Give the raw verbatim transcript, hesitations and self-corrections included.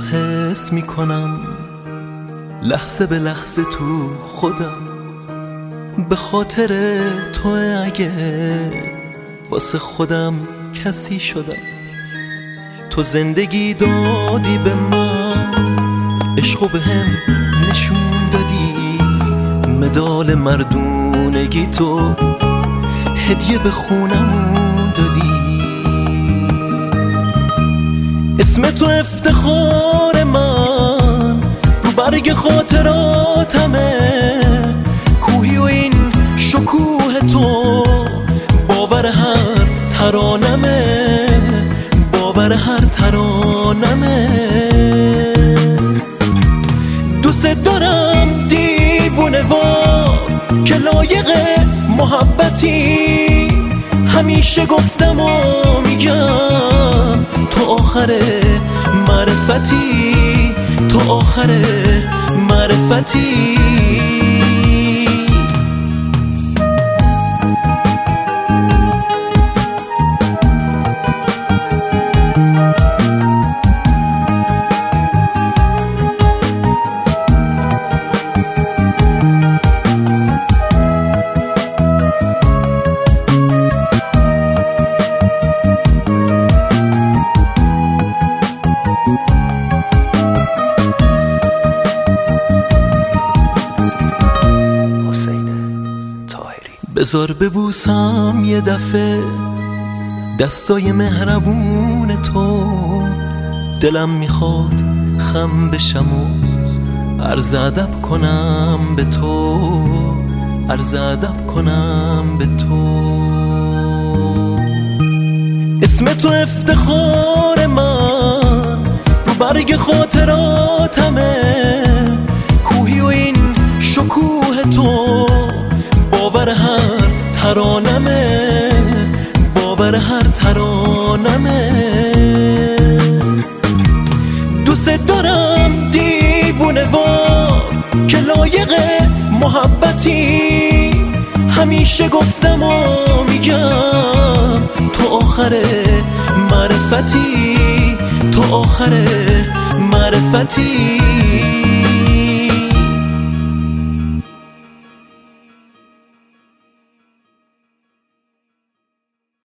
حس میکنم لحظه به لحظه تو خودم، به خاطر تو اگه واسه خودم کسی شدم. تو زندگی دادی به من، عشقو به هم نشون دادی، مدال مردونگی تو هدیه به خونمون دادی. اسم تو افتخار من، رو برگ خاطراتمه، کوهی و این شکوه تو باور هر ترانمه، باور هر ترانمه. دوست دارم دیوونه وار که لایق محبتی، همیشه گفتم و میگم تو آخر معرفتی، تو آخر معرفتی. بذار ببوسم یه دفعه دستای مهربون تو، دلم میخواد خم بشم و عرض ادب کنم به تو، عرض ادب کنم به تو. اسم تو افتخار من، رو برگ خاطراتمه، کوهی و این شکوه تو باور هر ترانمه، باور هر ترانمه. دوست دارم دیوونه وار که لایق محبتی، همیشه گفتم و میگم تو آخر معرفتی، تو آخر معرفتی.